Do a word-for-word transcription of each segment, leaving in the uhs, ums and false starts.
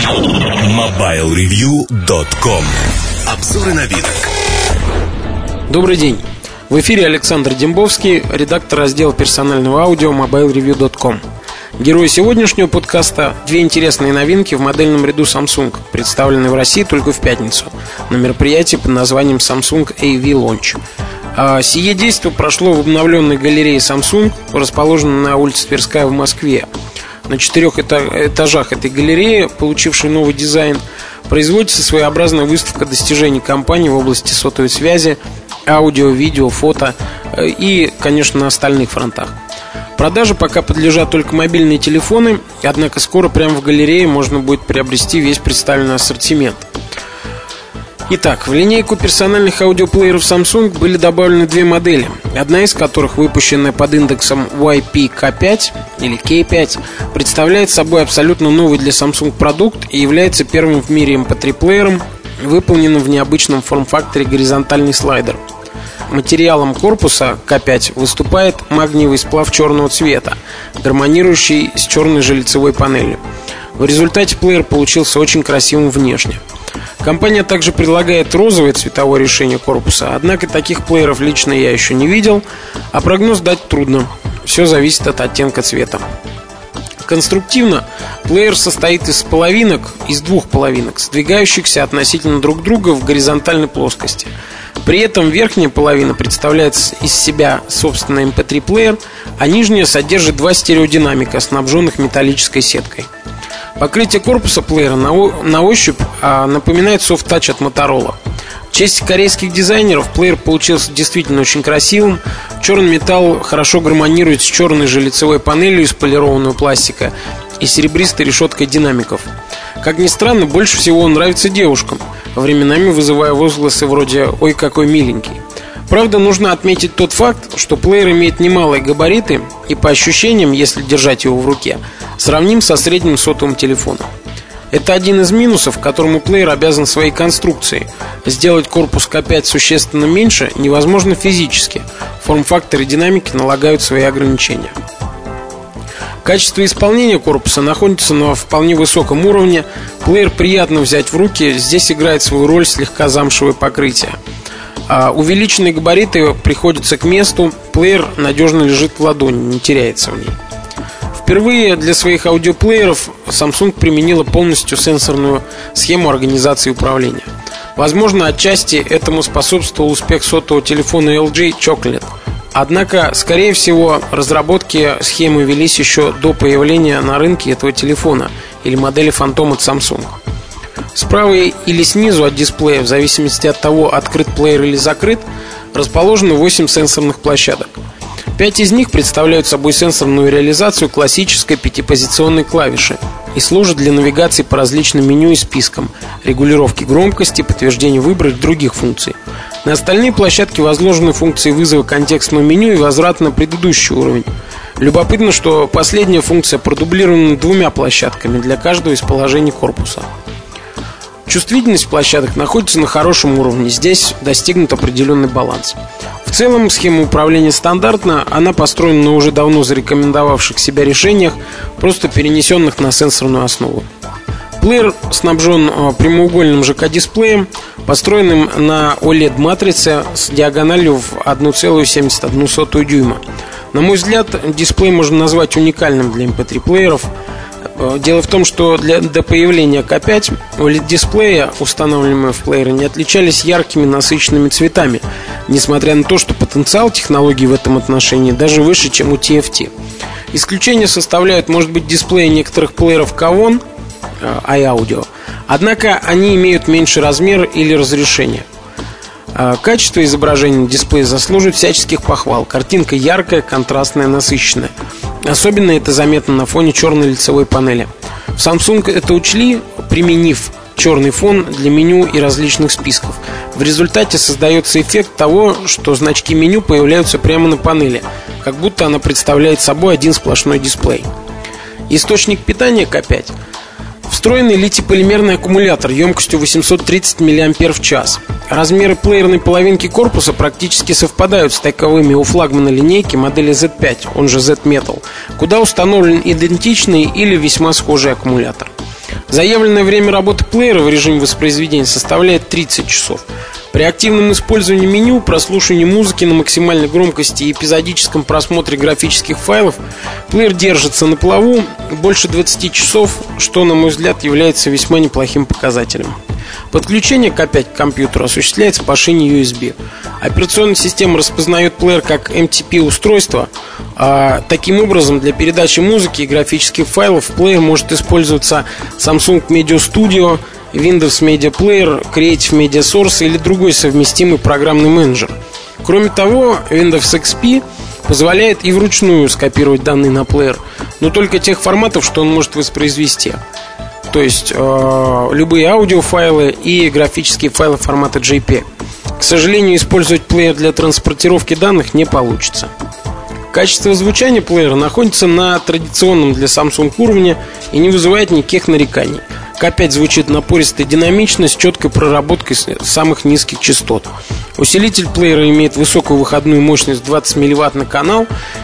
мобайл ревью точка ком. Обзоры новинок. Добрый день. В эфире Александр Дембовский, редактор раздела персонального аудио мобайл ревью точка ком. Герои сегодняшнего подкаста – две интересные новинки в модельном ряду Samsung, представленные в России только в пятницу на мероприятии под названием Samsung эй ви Launch. А сие действо прошло в обновленной галерее Samsung, расположенной на улице Тверская в Москве. На четырех этажах этой галереи, получившей новый дизайн, производится своеобразная выставка достижений компании в области сотовой связи, аудио, видео, фото и, конечно, на остальных фронтах. Продаже пока подлежат только мобильные телефоны, однако скоро прямо в галерее можно будет приобрести весь представленный ассортимент. Итак, в линейку персональных аудиоплееров Samsung были добавлены две модели, одна из которых, выпущенная под индексом уай пи кей пять или кей пять, представляет собой абсолютно новый для Samsung продукт и является первым в мире эм пэ три плеером, выполненным в необычном форм-факторе горизонтальный слайдер. Материалом корпуса кей пять выступает магниевый сплав черного цвета, гармонирующий с черной же лицевой панелью. В результате плеер получился очень красивым внешне. Компания также предлагает розовое цветовое решение корпуса, однако таких плееров лично я еще не видел, а прогноз дать трудно. Все зависит от оттенка цвета. Конструктивно плеер состоит из половинок, из двух половинок, сдвигающихся относительно друг друга в горизонтальной плоскости. При этом верхняя половина представляет из себя собственный эм пэ три плеер, а нижняя содержит два стереодинамика, снабженных металлической сеткой. Покрытие корпуса плеера на, о, на ощупь а, напоминает софт-тач от Motorola. В честь корейских дизайнеров плеер получился действительно очень красивым. Черный металл хорошо гармонирует с черной же лицевой панелью из полированного пластика и серебристой решеткой динамиков. Как ни странно, больше всего он нравится девушкам, временами вызывая возгласы вроде «Ой, какой миленький». Правда, нужно отметить тот факт, что плеер имеет немалые габариты и, по ощущениям, если держать его в руке, сравним со средним сотовым телефоном. Это один из минусов, которому плеер обязан своей конструкцией. Сделать корпус кей пять существенно меньше невозможно физически. Форм-фактор и динамики налагают свои ограничения. Качество исполнения корпуса находится на вполне высоком уровне. Плеер приятно взять в руки, здесь играет свою роль слегка замшевое покрытие. А увеличенные габариты приходятся к месту, плеер надежно лежит в ладони, не теряется в ней. Впервые для своих аудиоплееров Samsung применила полностью сенсорную схему организации управления. Возможно, отчасти этому способствовал успех сотового телефона эл джи Chocolate. Однако, скорее всего, разработки схемы велись еще до появления на рынке этого телефона или модели Phantom от Samsung. Справа или снизу от дисплея, в зависимости от того, открыт плеер или закрыт, расположено восемь сенсорных площадок. Пять из них представляют собой сенсорную реализацию классической пятипозиционной клавиши и служат для навигации по различным меню и спискам, регулировки громкости, подтверждения выбора и других функций. На остальные площадки возложены функции вызова контекстного меню и возврата на предыдущий уровень. Любопытно, что последняя функция продублирована двумя площадками для каждого из положений корпуса. Чувствительность площадок находится на хорошем уровне, здесь достигнут определенный баланс. В целом схема управления стандартна, она построена на уже давно зарекомендовавших себя решениях, просто перенесенных на сенсорную основу. Плеер снабжен прямоугольным жэ ка-дисплеем, построенным на о лед матрице с диагональю в одна целая семьдесят одна сотая дюйма. На мой взгляд, дисплей можно назвать уникальным для эм пэ три плееров. Дело в том, что для, до появления кей пять о лед-дисплея, устанавливаемые в плееры, не отличались яркими насыщенными цветами, несмотря на то, что потенциал технологий в этом отношении даже выше, чем у ти эф ти. Исключение составляют, может быть, дисплеи некоторых плееров Kavon, iAudio, однако они имеют меньший размер или разрешение. Качество изображения на дисплее заслуживает всяческих похвал. Картинка яркая, контрастная, насыщенная. Особенно это заметно на фоне черной лицевой панели. В Samsung это учли, применив черный фон для меню и различных списков. В результате создается эффект того, что значки меню появляются прямо на панели, как будто она представляет собой один сплошной дисплей. Источник питания кей пять. Встроенный литий-полимерный аккумулятор емкостью восемьсот тридцать миллиампер в час. Размеры плеерной половинки корпуса практически совпадают с таковыми у флагмана линейки модели зет пять, он же Z-Metal, куда установлен идентичный или весьма схожий аккумулятор. Заявленное время работы плеера в режиме воспроизведения составляет тридцать часов. При активном использовании меню, прослушивании музыки на максимальной громкости и эпизодическом просмотре графических файлов плеер держится на плаву больше двадцати часов, что, на мой взгляд, является весьма неплохим показателем. Подключение к опять к компьютеру осуществляется по шине ю эс би. Операционная система распознает плеер как эм ти пи устройство. А таким образом, для передачи музыки и графических файлов в плеер может использоваться Samsung Media Studio, Windows Media Player, Creative Media Source или другой совместимый программный менеджер. Кроме того, Windows икс пи позволяет и вручную скопировать данные на плеер, но только тех форматов, что он может воспроизвести. То есть э, любые аудиофайлы и графические файлы формата джей пег. К сожалению, использовать плеер для транспортировки данных не получится. Качество звучания плеера находится на традиционном для Samsung уровне и не вызывает никаких нареканий. К пять звучит напористо и динамично, с четкой проработкой самых низких частот. Усилитель плеера имеет высокую выходную мощность двадцать милливатт на канал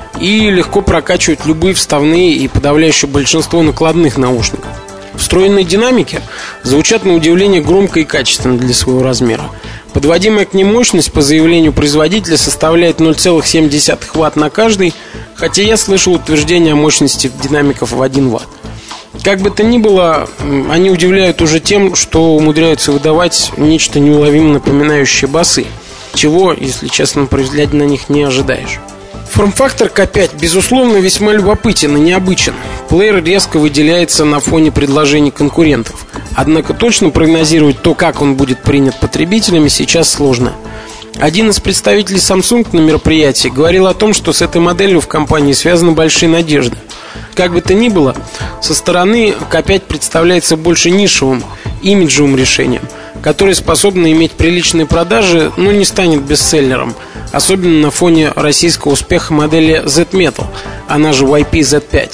и легко прокачивает любые вставные и подавляющее большинство накладных наушников. Встроенные динамики звучат на удивление громко и качественно для своего размера. Подводимая к ним мощность по заявлению производителя составляет ноль целых семь десятых ватт на каждый, хотя я слышал утверждение о мощности динамиков в один ватт. Как бы то ни было, они удивляют уже тем, что умудряются выдавать нечто неуловимо напоминающее басы, чего, если честно, при взгляде на них не ожидаешь. Форм-фактор ка пять, безусловно, весьма любопытен и необычен. Плеер резко выделяется на фоне предложений конкурентов. Однако точно прогнозировать то, как он будет принят потребителями, сейчас сложно. Один из представителей Samsung на мероприятии говорил о том, что с этой моделью в компании связаны большие надежды. Как бы то ни было, со стороны ка пять представляется больше нишевым, имиджевым решением, которое способно иметь приличные продажи, но не станет бестселлером, особенно на фоне российского успеха модели Z-Metal, она же уай пи зет пять.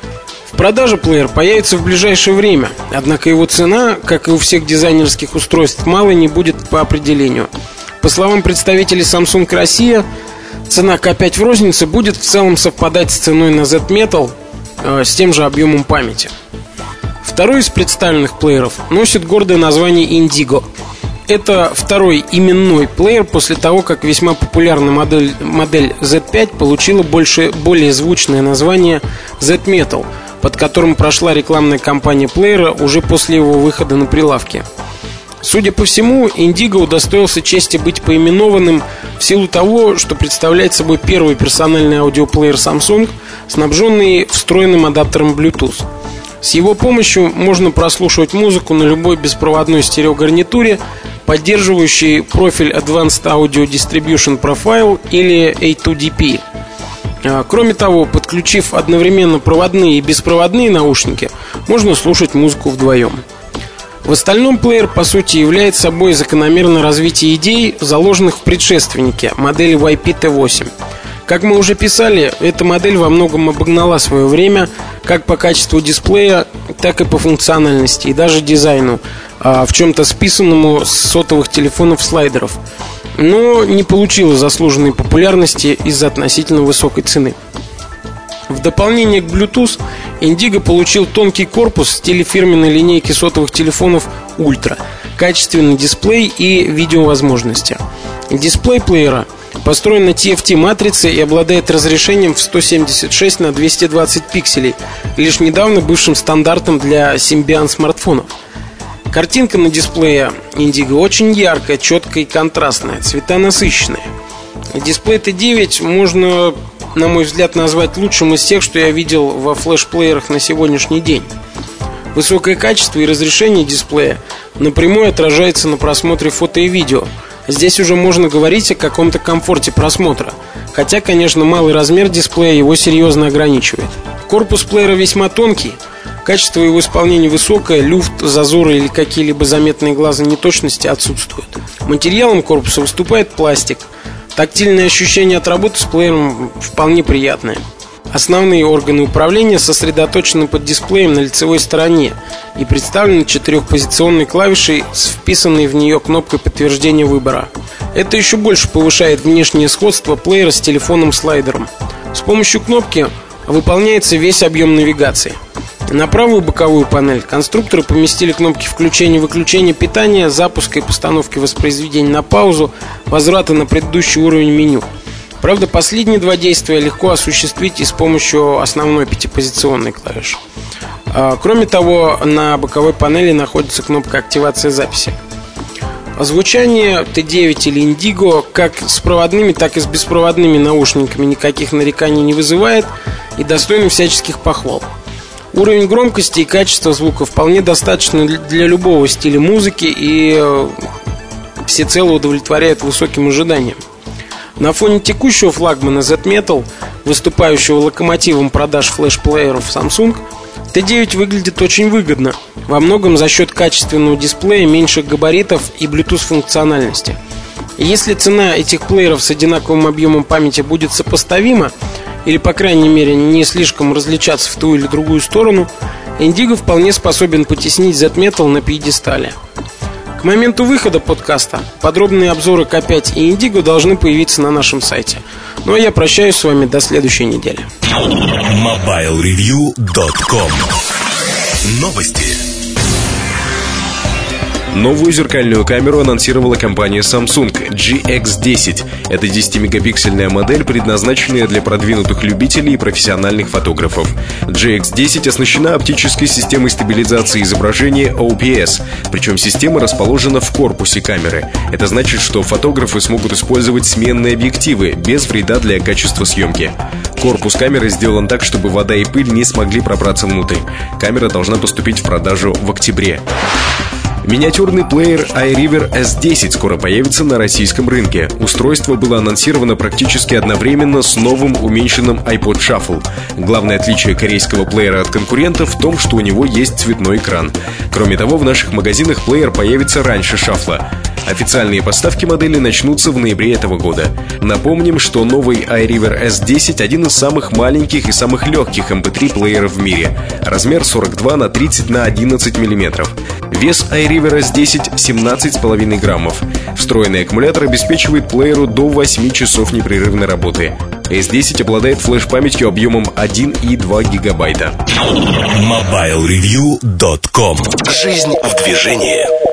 В продаже плеер появится в ближайшее время, однако его цена, как и у всех дизайнерских устройств, мало не будет по определению. По словам представителей Samsung Россия, цена ка пять в рознице будет в целом совпадать с ценой на Z-Metal э, с тем же объемом памяти. Второй из представленных плееров носит гордое название Indigo. Это второй именной плеер после того, как весьма популярная модель, модель зет пять получила больше, более звучное название Z-Metal, под которым прошла рекламная кампания плеера уже после его выхода на прилавки. Судя по всему, Indigo удостоился чести быть поименованным в силу того, что представляет собой первый персональный аудиоплеер Samsung, снабженный встроенным адаптером Bluetooth. С его помощью можно прослушивать музыку на любой беспроводной стереогарнитуре, поддерживающей профиль Advanced Audio Distribution Profile или эй ту ди пи. Кроме того, подключив одновременно проводные и беспроводные наушники, можно слушать музыку вдвоем. В остальном плеер, по сути, является собой закономерное развитие идей, заложенных в предшественнике модели уай пи ти восемь. Как мы уже писали, эта модель во многом обогнала свое время как по качеству дисплея, так и по функциональности и даже дизайну, в чем-то списанному с сотовых телефонов слайдеров, но не получила заслуженной популярности из-за относительно высокой цены. В дополнение к Bluetooth, Indigo получил тонкий корпус в стиле фирменной линейки сотовых телефонов Ultra, качественный дисплей и видеовозможности. Дисплей плеера построен на ти эф ти-матрице и обладает разрешением в сто семьдесят шесть на двести двадцать пикселей, лишь недавно бывшим стандартом для Symbian смартфонов. Картинка на дисплее Indigo очень яркая, четкая и контрастная, цвета насыщенные. Дисплей ти девять можно, на мой взгляд, назвать лучшим из тех, что я видел во флеш-плеерах на сегодняшний день. Высокое качество и разрешение дисплея напрямую отражается на просмотре фото и видео. Здесь уже можно говорить о каком-то комфорте просмотра, хотя, конечно, малый размер дисплея его серьезно ограничивает. Корпус плеера весьма тонкий, качество его исполнения высокое, люфт, зазоры или какие-либо заметные глазу неточности отсутствуют. Материалом корпуса выступает пластик. Тактильные ощущения от работы с плеером вполне приятные. Основные органы управления сосредоточены под дисплеем на лицевой стороне и представлены четырехпозиционной клавишей с вписанной в нее кнопкой подтверждения выбора. Это еще больше повышает внешнее сходство плеера с телефонным слайдером. С помощью кнопки выполняется весь объем навигации. На правую боковую панель конструкторы поместили кнопки включения и выключения питания, запуска и постановки воспроизведения на паузу, возврата на предыдущий уровень меню. Правда, последние два действия легко осуществить и с помощью основной пятипозиционной клавиши. Кроме того, на боковой панели находится кнопка активации записи. Звучание Т девять или Indigo как с проводными, так и с беспроводными наушниками никаких нареканий не вызывает и достойно всяческих похвал. Уровень громкости и качества звука вполне достаточно для любого стиля музыки и всецело удовлетворяет высоким ожиданиям. На фоне текущего флагмана Z-Metal, выступающего локомотивом продаж флеш-плееров Samsung, Т девять выглядит очень выгодно, во многом за счет качественного дисплея, меньших габаритов и Bluetooth функциональности. И если цена этих плееров с одинаковым объемом памяти будет сопоставима, или по крайней мере не слишком различаться в ту или другую сторону, Indigo вполне способен потеснить Z-Metal на пьедестале. К моменту выхода подкаста подробные обзоры К пять и Indigo должны появиться на нашем сайте. Ну а я прощаюсь с вами до следующей недели. мобайл ревью точка ком. Новости. Новую зеркальную камеру анонсировала компания Samsung Джи Икс десять. Это десятимегапиксельная модель, предназначенная для продвинутых любителей и профессиональных фотографов. Джи Икс десять оснащена оптической системой стабилизации изображения О Пи Эс, причем система расположена в корпусе камеры. Это значит, что фотографы смогут использовать сменные объективы без вреда для качества съемки. Корпус камеры сделан так, чтобы вода и пыль не смогли пробраться внутрь. Камера должна поступить в продажу в октябре. Миниатюрный плеер iRiver эс десять скоро появится на российском рынке. Устройство было анонсировано практически одновременно с новым уменьшенным iPod Shuffle. Главное отличие корейского плеера от конкурентов в том, что у него есть цветной экран. Кроме того, в наших магазинах плеер появится раньше шафла. Официальные поставки модели начнутся в ноябре этого года. Напомним, что новый iRiver эс десять один из самых маленьких и самых легких эм пэ три плееров в мире. Размер сорок два на тридцать на одиннадцать миллиметров. Вес iRiver эс десять семнадцать с половиной граммов. Встроенный аккумулятор обеспечивает плееру до восьми часов непрерывной работы. эс десять обладает флеш-памятью объемом один и два гигабайта. мобайл ревью точка ком. Жизнь в движении.